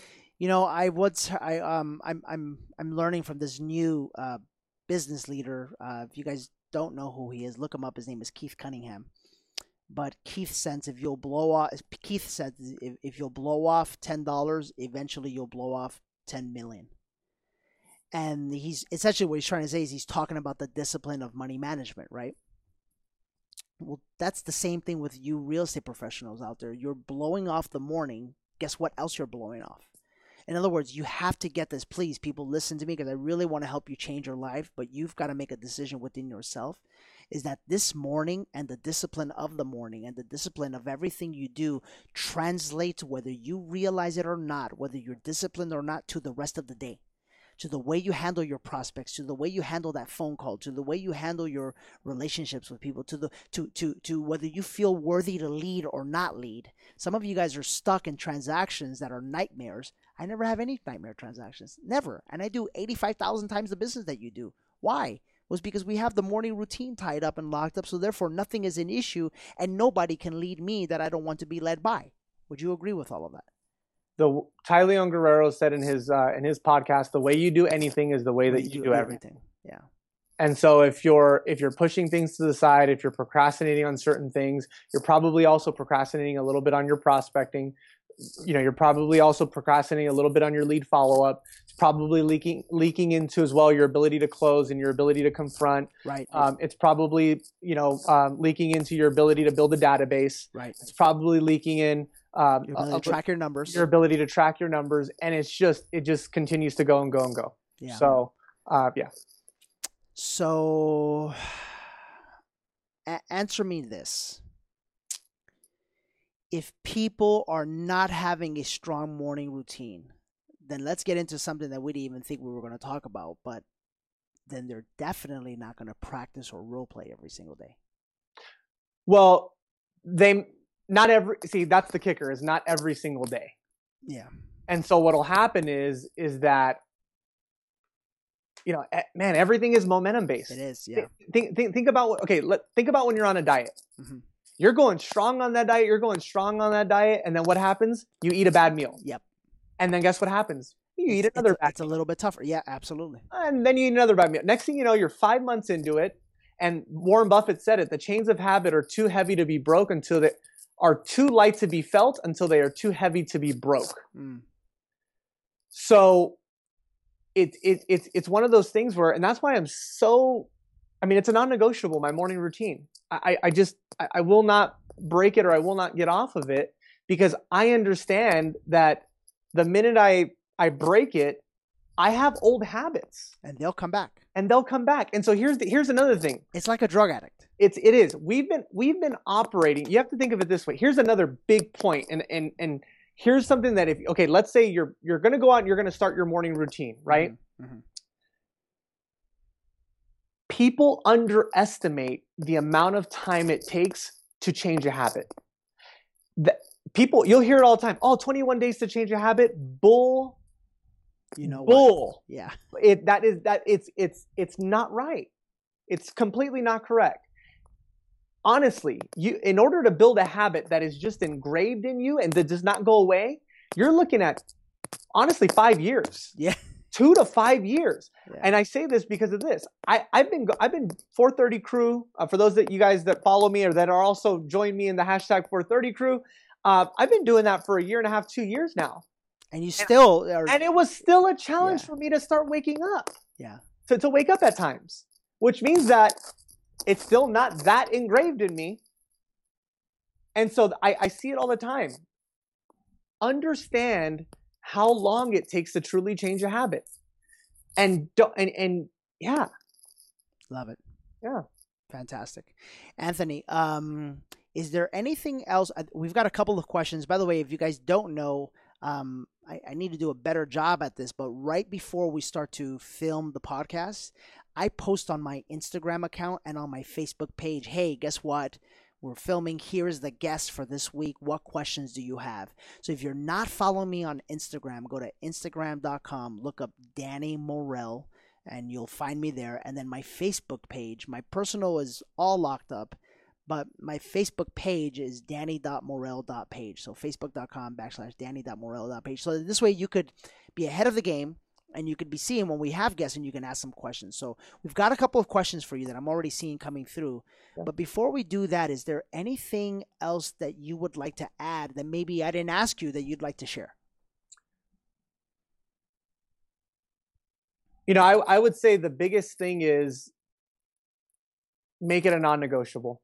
I'm learning from this new business leader. If you guys don't know who he is, look him up. His name is Keith Cunningham. But Keith says if you'll blow off $10, eventually you'll blow off 10 million. And he's essentially what he's trying to say is he's talking about the discipline of money management, right? Well, that's the same thing with you real estate professionals out there. You're blowing off the morning. Guess what else you're blowing off? In other words, you have to get this. Please, people, listen to me, because I really want to help you change your life, but you've got to make a decision within yourself, is that this morning and the discipline of the morning and the discipline of everything you do translates, whether you realize it or not, whether you're disciplined or not, to the rest of the day. To the way you handle your prospects, to the way you handle that phone call, to the way you handle your relationships with people, to whether you feel worthy to lead or not lead. Some of you guys are stuck in transactions that are nightmares. I never have any nightmare transactions. Never. And I do 85,000 times the business that you do. Why? It was because we have the morning routine tied up and locked up, so therefore nothing is an issue and nobody can lead me that I don't want to be led by. Would you agree with all of that? Ty Leon Guerrero said in his podcast, the way you do anything is the way that you do everything. Yeah. And so if you're pushing things to the side, if you're procrastinating on certain things, you're probably also procrastinating a little bit on your prospecting. You're probably also procrastinating a little bit on your lead follow-up. It's probably leaking into as well your ability to close and your ability to confront. Right. It's probably leaking into your ability to build a database. Right. It's probably leaking in your ability to track your numbers. Your ability to track your numbers, and it just continues to go and go and go. Yeah. So yeah. So answer me this. If people are not having a strong morning routine, then let's get into something that we didn't even think we were going to talk about, but then they're definitely not going to practice or role play every single day. Well, that's the kicker, is not every single day. Yeah. And so what'll happen is that, man, everything is momentum based. It is, yeah. Think about think about when you're on a diet. Mm-hmm. You're going strong on that diet. And then what happens? You eat a bad meal. Yep. And then guess what happens? You eat another bad meal. It's a little bit tougher. Yeah, absolutely. And then you eat another bad meal. Next thing you know, you're 5 months into it. And Warren Buffett said it, the chains of habit are too heavy to be broke until they are too light to be felt until they are too heavy to be broke. Mm. So it's one of those things where, and that's why it's a non-negotiable, my morning routine. I will not break it, or I will not get off of it, because I understand that the minute I break it, I have old habits. And they'll come back. And so here's another thing. It's like a drug addict. It is. We've been operating. You have to think of it this way. Here's another big point. And here's something that let's say you're going to go out and you're going to start your morning routine, right? Mm-hmm. Mm-hmm. People underestimate the amount of time it takes to change a habit. You'll hear it all the time. 21 days to change a habit. Bull. Bull. Yeah. It's not right. It's completely not correct. Honestly, in order to build a habit that is just engraved in you and that does not go away, you're looking at, honestly, 5 years. Yeah. 2 to 5 years. Yeah. And I say this because of this. I've been 430 crew. For those that you guys that follow me or that are also join me in the hashtag 430 crew, I've been doing that for 1.5 to 2 years now. And you still are, and it was still a challenge for me to start waking up. Yeah. To wake up at times. which means that it's still not that engraved in me. And so I see it all the time. Understand how long it takes to truly change a habit. And yeah. Love it. Yeah. Fantastic. Anthony, is there anything else? We've got a couple of questions. By the way, if you guys don't know, I need to do a better job at this, but right before we start to film the podcast, I post on my Instagram account and on my Facebook page, hey, guess what? We're filming. Here's the guest for this week. What questions do you have? So if you're not following me on Instagram, go to Instagram.com, look up Danny Morel, and you'll find me there. And then my Facebook page, my personal is all locked up, but my Facebook page is danny.morel.page. So facebook.com/danny.morel.page. So this way you could be ahead of the game and you could be seeing when we have guests and you can ask some questions. So we've got a couple of questions for you that I'm already seeing coming through. Yeah. But before we do that, is there anything else that you would like to add that maybe I didn't ask you that you'd like to share? You know, I would say the biggest thing is make it a non-negotiable.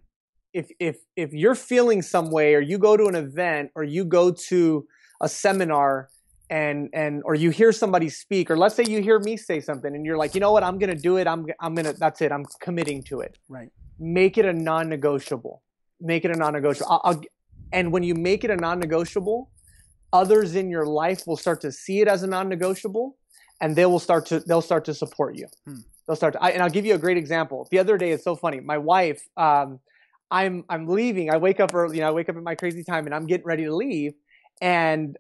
If you're feeling some way, or you go to an event, or you go to a seminar or you hear somebody speak, or let's say you hear me say something and you're like, you know what, I'm going to do it. That's it. I'm committing to it. Right. Make it a non-negotiable. Make it a non-negotiable. And when you make it a non-negotiable, others in your life will start to see it as a non-negotiable, and they'll start to support you. They'll start to, and I'll give you a great example. The other day, it's so funny. My wife, I'm leaving. I wake up early. I wake up at my crazy time, and I'm getting ready to leave. And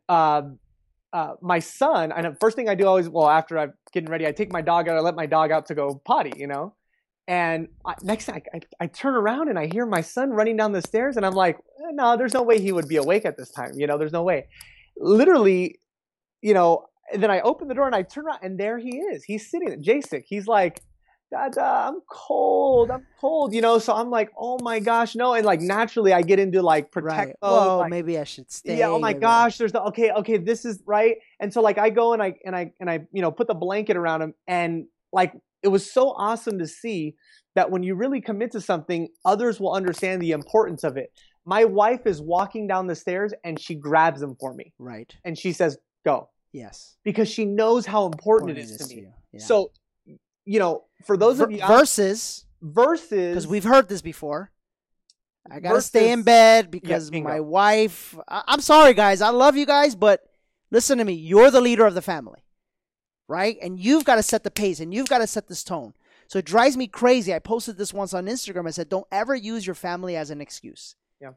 my son, and the first thing I do after I'm getting ready, I take my dog out. I let my dog out to go potty. And next thing I turn around and I hear my son running down the stairs, and I'm like, no, there's no way he would be awake at this time. There's no way. Literally, and then I open the door and I turn around, and there he is. He's sitting at Jasic. He's like, Dada, I'm cold. So I'm like, oh my gosh, no. And like naturally I get into like protect mode. Well, like, maybe I should stay. Yeah, oh my gosh, there's the okay, this is right. And so like I go and I put the blanket around him, and like it was so awesome to see that when you really commit to something, others will understand the importance of it. My wife is walking down the stairs and she grabs him for me. Right. And she says, go. Yes. Because she knows how important it is to me. Yeah. So, for those of you versus, because we've heard this before, I gotta stay in bed because my wife. I'm sorry, guys. I love you guys, but listen to me. You're the leader of the family, right? And you've got to set the pace, and you've got to set this tone. So it drives me crazy. I posted this once on Instagram. I said, don't ever use your family as an excuse. Yeah.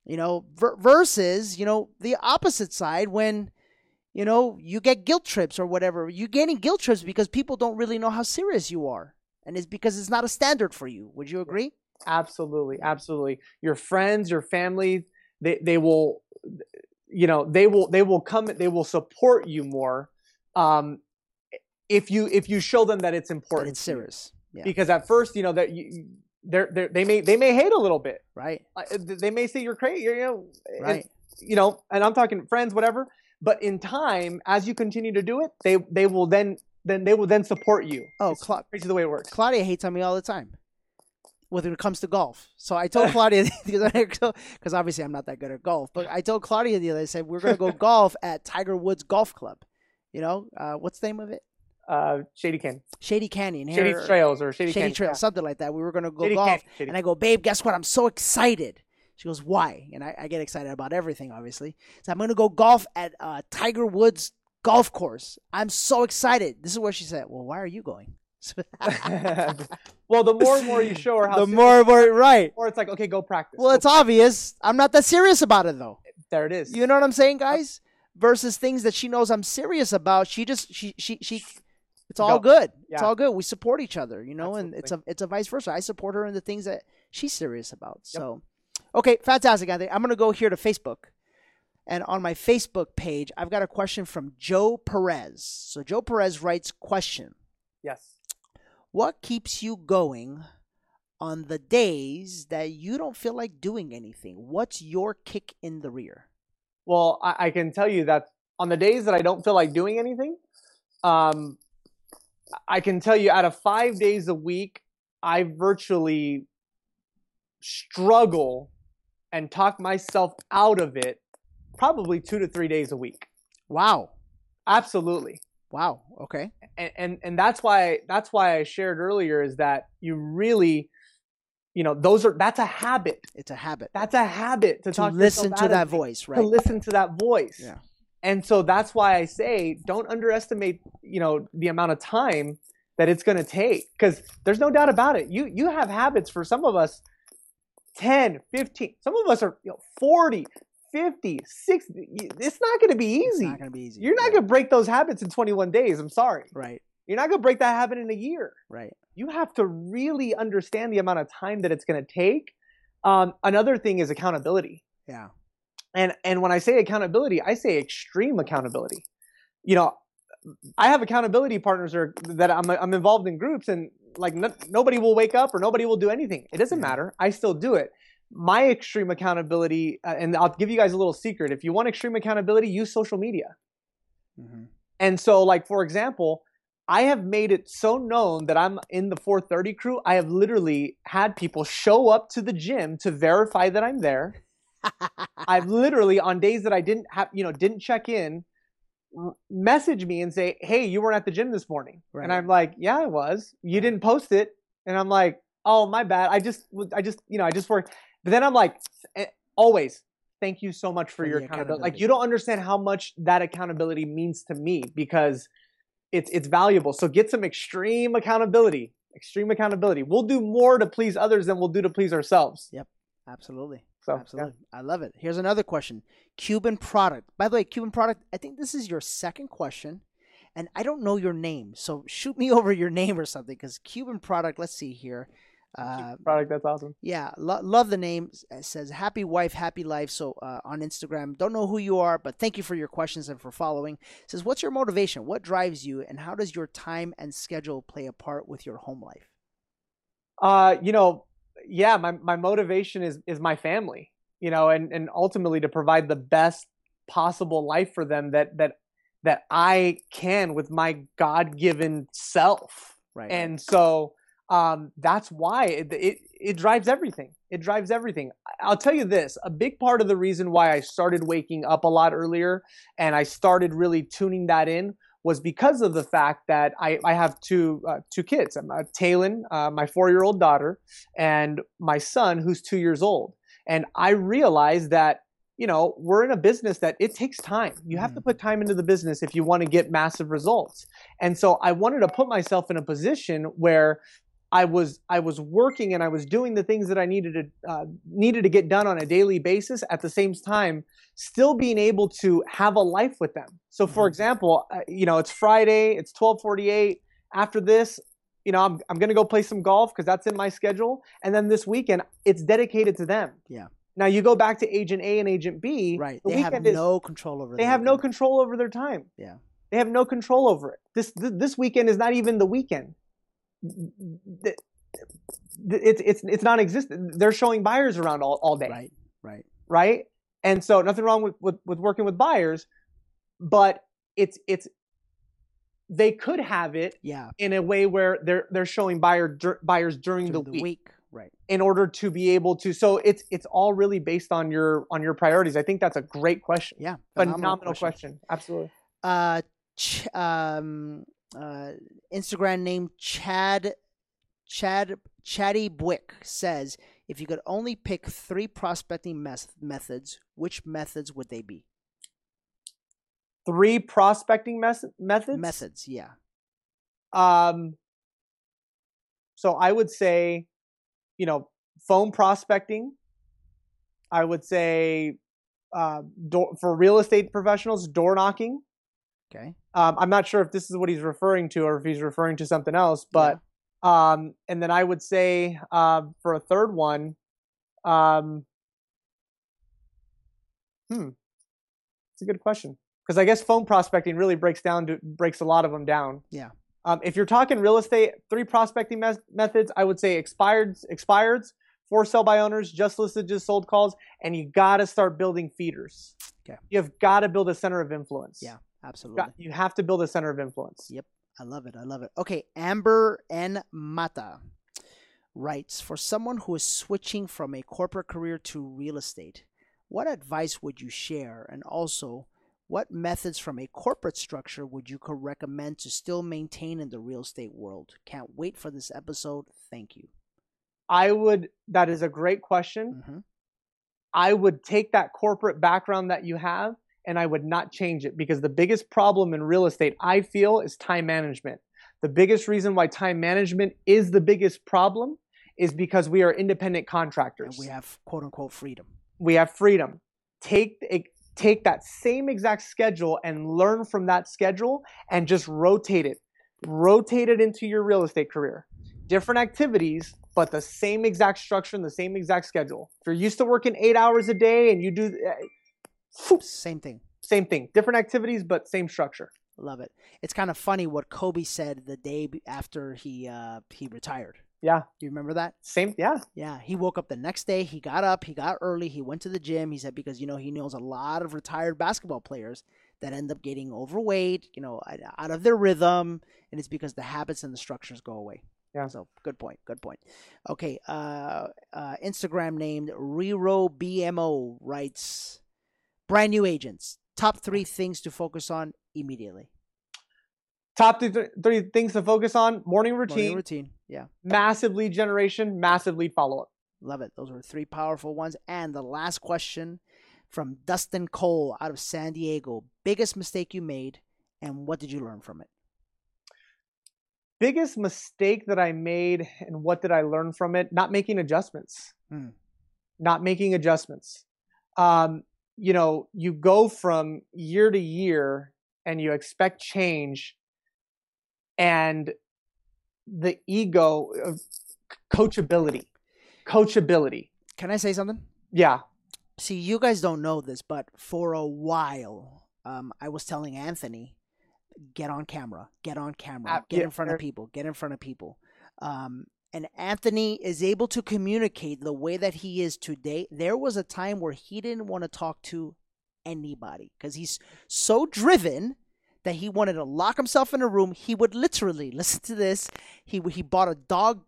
Versus, the opposite side when. You get guilt trips or whatever. You're getting guilt trips because people don't really know how serious you are. And it's because it's not a standard for you. Would you agree? Absolutely. Absolutely. Your friends, your family, they will, they will come, they will support you more. If you show them that it's important. That it's serious. Yeah. Because at first, that they may hate a little bit. Right. They may say you're crazy, right. And I'm talking friends, whatever. But in time, as you continue to do it, they will then support you. Oh, crazy the way it works. Claudia hates on me all the time when it comes to golf. So I told Claudia, because obviously I'm not that good at golf, but I told Claudia the other day, I said, we're going to go golf at Tiger Woods Golf Club. What's the name of it? Shady Canyon. Shady Canyon. Shady Trails or Shady Trails, yeah. something like that. We were going to go golf. And I go, babe, guess what? I'm so excited. She goes, why? And I get excited about everything, obviously. So I'm going to go golf at Tiger Woods golf course. I'm so excited. This is what she said. Well, why are you going? Well, the more and more you show her how the more right. Or it's like, okay, go practice. Well, it's obvious. I'm not that serious about it, though. There it is. You know what I'm saying, guys? Versus things that she knows I'm serious about. She it's all good. Yeah. It's all good. We support each other, Absolutely. And it's a vice versa. I support her in the things that she's serious about. Yep. So. Okay, fantastic, Anthony. I'm going to go here to Facebook. And on my Facebook page, I've got a question from Joe Perez. So Joe Perez writes, question. Yes. What keeps you going on the days that you don't feel like doing anything? What's your kick in the rear? Well, I can tell you that on the days that I don't feel like doing anything, I can tell you out of 5 days a week, I virtually struggle and talk myself out of it probably 2 to 3 days a week. Wow. Absolutely. Wow. Okay. And that's why I shared earlier is that you really, that's a habit. It's a habit. That's a habit to talk listen to that voice, right? To listen to that voice. Yeah. And so that's why I say don't underestimate, the amount of time that it's going to take, because there's no doubt about it. You have habits for some of us 10, 15, some of us are 40, 50, 60. It's not going to be easy. It's not going to be easy. You're not going to break those habits in 21 days. I'm sorry. Right. You're not going to break that habit in a year. Right. You have to really understand the amount of time that it's going to take. Another thing is accountability. Yeah. And when I say accountability, I say extreme accountability. I have accountability partners that I'm involved in groups, and like nobody will wake up or nobody will do anything. It doesn't matter. I still do it. My extreme accountability, and I'll give you guys a little secret. If you want extreme accountability, use social media. Mm-hmm. And so, like, for example, I have made it so known that I'm in the 430 crew. I have literally had people show up to the gym to verify that I'm there. I've literally, on days that I didn't check in, message me and say, "Hey, you weren't at the gym this morning." Right. And I'm like, "Yeah, I was. You didn't post it." And I'm like, "Oh, my bad. I just worked." But then I'm like, always, thank you so much for your accountability. Like, you don't understand how much that accountability means to me, because it's valuable. So get some extreme accountability. Extreme accountability. We'll do more to please others than we'll do to please ourselves. Yep. Absolutely. So, absolutely. Yeah. I love it. Here's another question. Cuban product. By the way, Cuban product, I think this is your second question, and I don't know your name. So shoot me over your name or something, because Cuban product, let's see here. Product, that's awesome. Yeah, love the name. It says happy wife, happy life. So on Instagram, don't know who you are, but thank you for your questions and for following. It says, what's your motivation? What drives you? And how does your time and schedule play a part with your home life? Yeah, my motivation is my family, and ultimately to provide the best possible life for them that I can with my God-given self. Right. And so that's why it drives everything. It drives everything. I'll tell you this, a big part of the reason why I started waking up a lot earlier and I started really tuning that in was because of the fact that I have two kids. Taylin, my 4-year-old daughter, and my son, who's 2 years old. And I realized that, we're in a business that it takes time. You have to put time into the business if you want to get massive results. And so I wanted to put myself in a position where I was working and I was doing the things that I needed to get done on a daily basis, at the same time still being able to have a life with them. So for example, it's Friday, it's 12:48. After this, I'm going to go play some golf because that's in my schedule. And then this weekend, it's dedicated to them. Yeah. Now you go back to Agent A and Agent B. Right. They have no control over. They have no control over their time. Yeah. They have no control over it. This weekend is not even the weekend. It's non-existent. They're showing buyers around all day. Right. And so nothing wrong with working with buyers, but they could have it in a way where they're showing buyers during the week. Right. In order to be able to, so it's all really based on your priorities. I think that's a great question. Yeah. Phenomenal question. Absolutely. Instagram name Chatty Bwick says, if you could only pick 3 prospecting methods, which methods would they be? 3 prospecting methods? Methods, yeah. So I would say, phone prospecting. I would say for real estate professionals, door knocking. Okay. I'm not sure if this is what he's referring to or if he's referring to something else, but and then I would say for a third one, it's a good question, because I guess phone prospecting really breaks a lot of them down. Yeah. If you're talking real estate, 3 prospecting methods, I would say expireds, for sell by owners, just listed, just sold calls, and you got to start building feeders. Okay. You've got to build a center of influence. Yeah, absolutely. You have to build a center of influence. Yep. I love it. I love it. Okay, Amber N. Mata writes, for someone who is switching from a corporate career to real estate, what advice would you share? And also, what methods from a corporate structure would you recommend to still maintain in the real estate world? Can't wait for this episode. Thank you. That is a great question. Mm-hmm. I would take that corporate background that you have and I would not change it, because the biggest problem in real estate, I feel, is time management. The biggest reason why time management is the biggest problem is because we are independent contractors. And we have quote unquote freedom. We have freedom. Take that same exact schedule and learn from that schedule and just rotate it. Rotate it into your real estate career. Different activities, but the same exact structure and the same exact schedule. If you're used to working 8 hours a day and you do same thing. Same thing. Different activities, but same structure. Love it. It's kind of funny what Kobe said the day after he retired. Yeah. You remember that? Same. Yeah. Yeah. He woke up the next day. He got up. He got early. He went to the gym. He said because, he knows a lot of retired basketball players that end up getting overweight, out of their rhythm. And it's because the habits and the structures go away. Yeah. So good point. Good point. Okay. Instagram named Rero BMO writes, brand new agents, top 3 things to focus on immediately. Top 3 things to focus on: morning routine. Morning routine. Yeah. Massive lead generation, massive lead follow-up. Love it. Those were 3 powerful ones. And the last question from Dustin Cole out of San Diego. Biggest mistake you made, and what did you learn from it? Biggest mistake that I made, and what did I learn from it? Not making adjustments. Not making adjustments. You go from year to year and you expect change, and the ego of coachability. Can I say something? Yeah. See, you guys don't know this, but for a while, I was telling Anthony, get on camera, get in front of people. And Anthony is able to communicate the way that he is today. There was a time where he didn't want to talk to anybody because he's so driven that he wanted to lock himself in a room. He would literally, listen to this, he bought a dog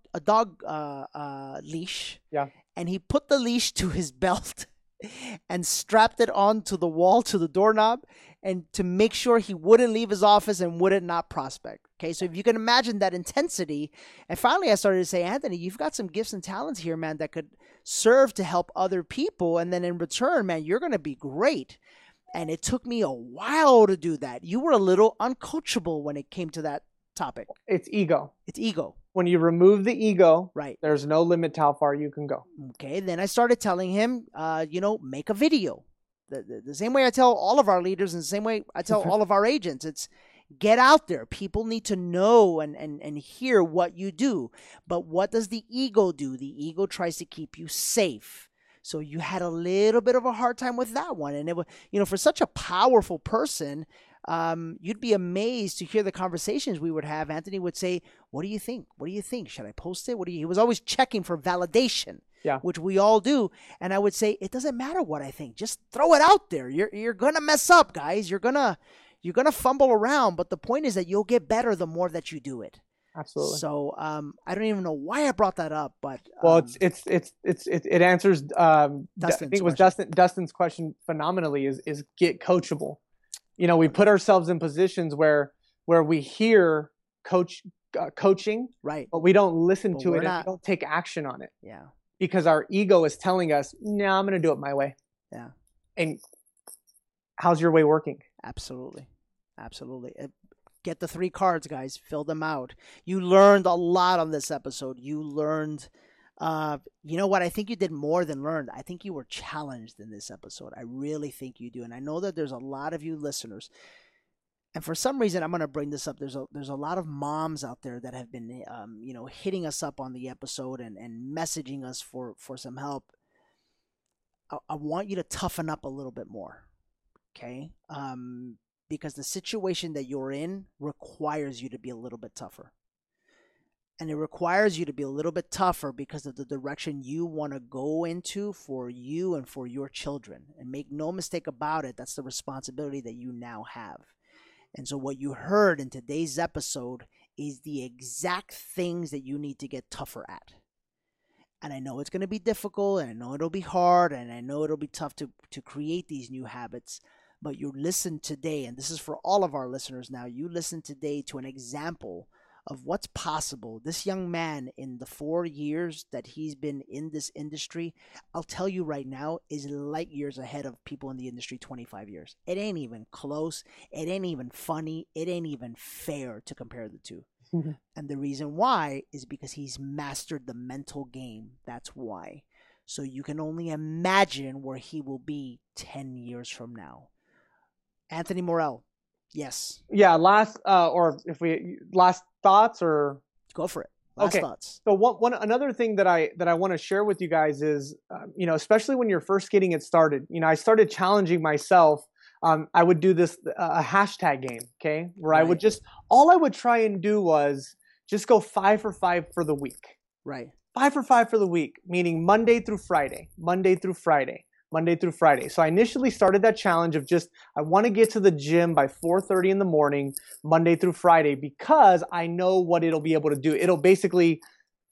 leash. Yeah. And he put the leash to his belt and strapped it onto the wall, to the doorknob, and to make sure he wouldn't leave his office and wouldn't not prospect. Okay, so if you can imagine that intensity, and finally I started to say, Anthony, you've got some gifts and talents here, man, that could serve to help other people, and then in return, man, you're going to be great. And it took me a while to do that. You were a little uncoachable when it came to that topic. It's ego. When you remove the ego, right, there's no limit to how far you can go. Okay, then I started telling him, make a video. The same way I tell all of our leaders, and the same way I tell all of our agents, it's get out there. People need to know and hear what you do. But what does the ego do? The ego tries to keep you safe. So you had a little bit of a hard time with that one. And it was, for such a powerful person, you'd be amazed to hear the conversations we would have. Anthony would say, what do you think? Should I post it? He was always checking for validation, which we all do. And I would say, it doesn't matter what I think. Just throw it out there. You're going to mess up, guys. You're going to fumble around. But the point is that you'll get better the more that you do it. Absolutely. So I don't even know why I brought that up, but it answers. I think it was Dustin's question phenomenally. Is get coachable. We put ourselves in positions where we hear coaching, right, but we don't listen to it and we don't take action on it. Yeah, because our ego is telling us, "No, I'm going to do it my way." Yeah, and how's your way working? Absolutely. Get the 3 cards, guys. Fill them out. You learned a lot on this episode. You learned, you know what? I think you did more than learned. I think you were challenged in this episode. I really think you do. And I know that there's a lot of you listeners. And for some reason, I'm going to bring this up. There's a lot of moms out there that have been, hitting us up on the episode and messaging us for some help. I want you to toughen up a little bit more. Okay? Because the situation that you're in requires you to be a little bit tougher. And it requires you to be a little bit tougher because of the direction you want to go into for you and for your children. And make no mistake about it, that's the responsibility that you now have. And so what you heard in today's episode is the exact things that you need to get tougher at. And I know it's going to be difficult, and I know it'll be hard, and I know it'll be tough to create these new habits. But you listen today, and this is for all of our listeners now, you listen today to an example of what's possible. This young man, in the 4 years that he's been in this industry, I'll tell you right now, is light years ahead of people in the industry 25 years. It ain't even close. It ain't even funny. It ain't even fair to compare the two. And the reason why is because he's mastered the mental game. That's why. So you can only imagine where he will be 10 years from now. Anthony Morel, yes. Yeah, last thoughts or go for it. Last thoughts. So another thing that I want to share with you guys is, especially when you're first getting it started. I started challenging myself. I would do this a hashtag game, okay, where Right. I would all I would try and do was just go 5 for 5 for the week. Right. 5 for 5 for the week, meaning Monday through Friday, Monday through Friday, Monday through Friday. So I initially started that challenge of I want to get to the gym by 4:30 in the morning, Monday through Friday, because I know what it'll be able to do. It'll basically,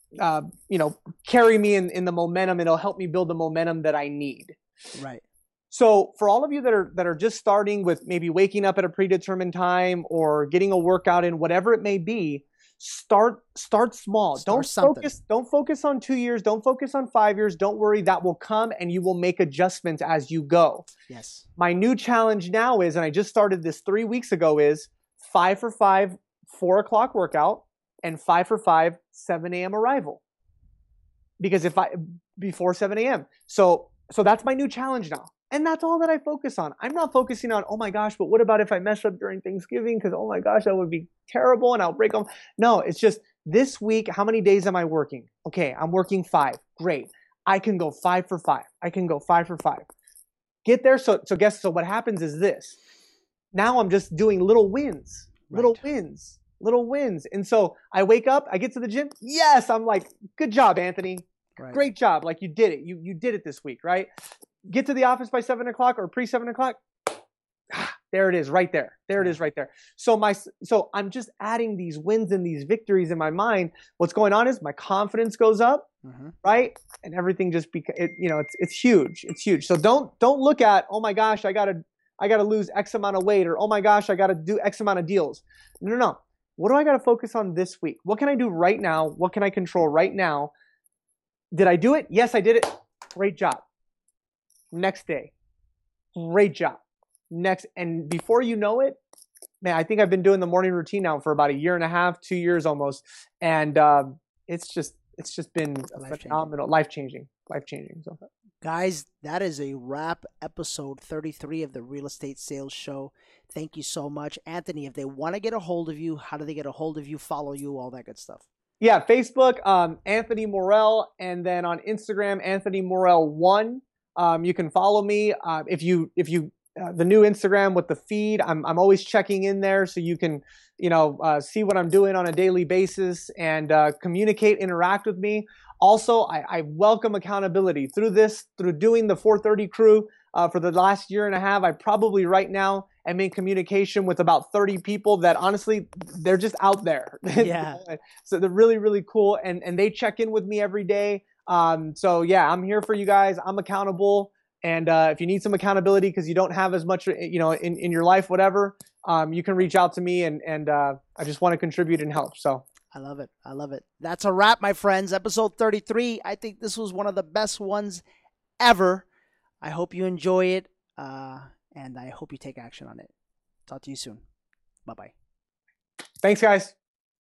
carry me in the momentum. It'll help me build the momentum that I need. Right. So for all of you that are just starting with maybe waking up at a predetermined time or getting a workout in, whatever it may be, start small. Don't focus on 2 years. Don't focus on 5 years. Don't worry, that will come and you will make adjustments as you go. Yes. My new challenge now is, and I just started this 3 weeks ago, is 5 for 5, 4 o'clock workout, and 5 for 5, 7 a.m. arrival. Because before 7 a.m. So that's my new challenge now. And that's all that I focus on. I'm not focusing on, oh my gosh, but what about if I mess up during Thanksgiving? Because, oh my gosh, that would be terrible and I'll break them. No, it's just this week, how many days am I working? Okay, I'm working 5. Great. I can go 5 for 5. I can go 5 for 5. Get there. So what happens is this. Now I'm just doing little wins, little wins. And so I wake up, I get to the gym. Yes, I'm like, good job, Anthony. Right. Great job. Like you did it. You did it this week, right? Get to the office by 7 o'clock or pre-7 o'clock. There it is right there. There it is right there. So I'm just adding these wins and these victories in my mind. What's going on is my confidence goes up, right? And everything just it's huge. It's huge. So don't look at, oh my gosh, I gotta lose X amount of weight, or oh my gosh, I gotta do X amount of deals. No. What do I gotta focus on this week? What can I do right now? What can I control right now? Did I do it? Yes, I did it. Great job. Next day. Great job. Next. And before you know it, man, I think I've been doing the morning routine now for about 1.5 years, 2 years almost. And it's just been phenomenal, life-changing. So, guys, that is a wrap. Episode 33 of the Real Estate Sales Show. Thank you so much. Anthony, if they want to get a hold of you, how do they get a hold of you, follow you, all that good stuff? Yeah, Facebook, Anthony Morel, and then on Instagram, Anthony Morel 1. You can follow me. If you the new Instagram with the feed, I'm always checking in there, so you can see what I'm doing on a daily basis and communicate, interact with me. Also, I welcome accountability through doing the 430 crew for the last 1.5 years. I probably right now am in communication with about 30 people that honestly, they're just out there. Yeah. So they're really, really cool. And they check in with me every day. So yeah, I'm here for you guys. I'm accountable. And if you need some accountability because you don't have as much, in your life, whatever, you can reach out to me and I just want to contribute and help. So I love it. I love it. That's a wrap, my friends. Episode 33. I think this was one of the best ones ever. I hope you enjoy it. And I hope you take action on it. Talk to you soon. Bye-bye. Thanks, guys.